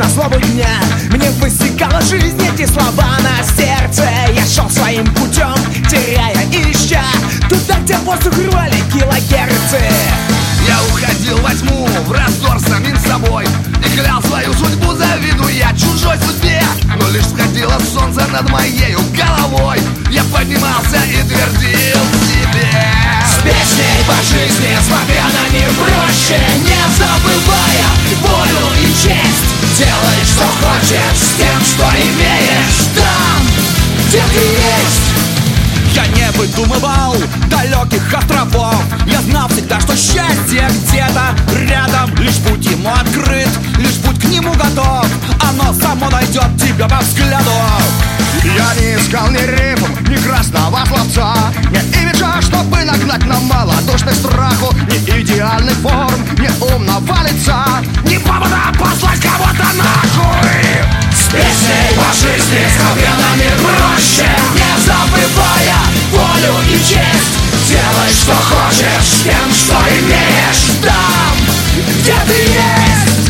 на злобу дня. Мне высекала жизнь эти слова на сердце. Я шел своим путем, теряя и ища туда, где воздух рвали килогерцы. Я уходил во тьму, в раздор с самим собой, и клял свою судьбу, завидуя чужой судьбе. Но лишь сходило солнце над моей головой, я поднимался и твердил себе: с песней по жизни, смотря на мир проще, не забывая волю и честь. Делай, что хочешь, с тем, что имеешь, там, где ты есть. Я не выдумывал далеких островов. Я знал всегда, что счастье где-то рядом. Лишь путь ему открыт, лишь путь к нему готов. Оно само найдет тебя по взгляду. Я не искал ни рифм, ни красного словца, ни имиджа, чтобы нагнать на малодушных страху, ни идеальных форм, ни умного лица, ни повода послать кого-то нахуй. С песней по жизни, смотря на мир проще, не забывая волю и честь. Делай, что хочешь, с тем, что имеешь, там, где ты есть.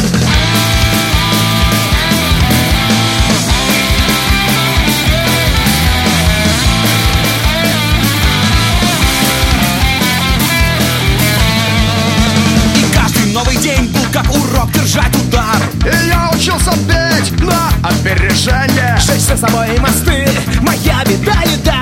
Новый день был как урок держать удар. И я учился петь на опережение, Жечь за собой мосты, моя беда, еда.